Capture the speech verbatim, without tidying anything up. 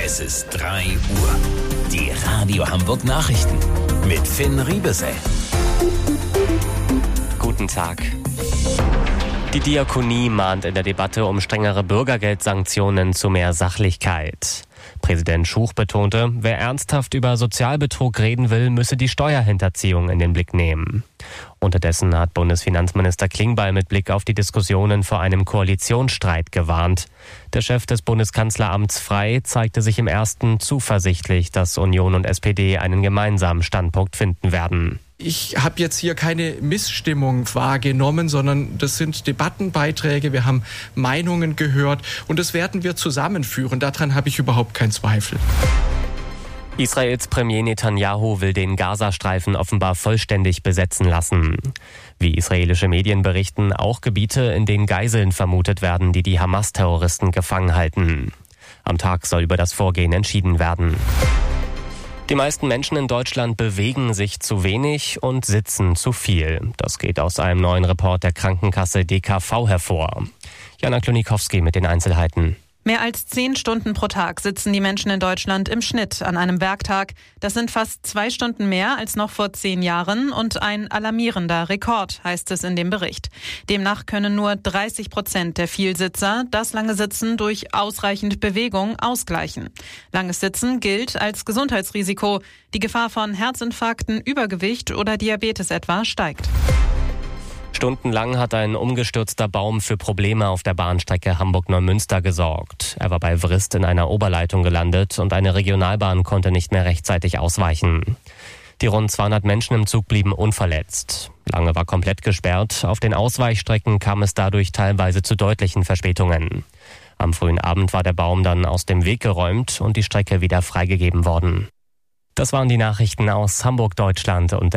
Es ist drei Uhr. Die Radio Hamburg Nachrichten mit Finn Riebesell. Guten Tag. Die Diakonie mahnt in der Debatte um strengere Bürgergeldsanktionen zu mehr Sachlichkeit. Präsident Schuch betonte, wer ernsthaft über Sozialbetrug reden will, müsse die Steuerhinterziehung in den Blick nehmen. Unterdessen hat Bundesfinanzminister Klingbeil mit Blick auf die Diskussionen vor einem Koalitionsstreit gewarnt. Der Chef des Bundeskanzleramts Frey zeigte sich im ersten zuversichtlich, dass Union und S P D einen gemeinsamen Standpunkt finden werden. Ich habe jetzt hier keine Missstimmung wahrgenommen, sondern das sind Debattenbeiträge, wir haben Meinungen gehört und das werden wir zusammenführen. Daran habe ich überhaupt keinen Zweifel. Israels Premier Netanyahu will den Gazastreifen offenbar vollständig besetzen lassen. Wie israelische Medien berichten, auch Gebiete, in denen Geiseln vermutet werden, die die Hamas-Terroristen gefangen halten. Am Tag soll über das Vorgehen entschieden werden. Die meisten Menschen in Deutschland bewegen sich zu wenig und sitzen zu viel. Das geht aus einem neuen Report der Krankenkasse D K V hervor. Jana Klonikowski mit den Einzelheiten. Mehr als zehn Stunden pro Tag sitzen die Menschen in Deutschland im Schnitt an einem Werktag. Das sind fast zwei Stunden mehr als noch vor zehn Jahren und ein alarmierender Rekord, heißt es in dem Bericht. Demnach können nur dreißig Prozent der Vielsitzer das lange Sitzen durch ausreichend Bewegung ausgleichen. Langes Sitzen gilt als Gesundheitsrisiko. Die Gefahr von Herzinfarkten, Übergewicht oder Diabetes etwa steigt. Stundenlang hat ein umgestürzter Baum für Probleme auf der Bahnstrecke Hamburg-Neumünster gesorgt. Er war bei Wrist in einer Oberleitung gelandet und eine Regionalbahn konnte nicht mehr rechtzeitig ausweichen. Die rund zweihundert Menschen im Zug blieben unverletzt. Lange war komplett gesperrt. Auf den Ausweichstrecken kam es dadurch teilweise zu deutlichen Verspätungen. Am frühen Abend war der Baum dann aus dem Weg geräumt und die Strecke wieder freigegeben worden. Das waren die Nachrichten aus Hamburg, Deutschland und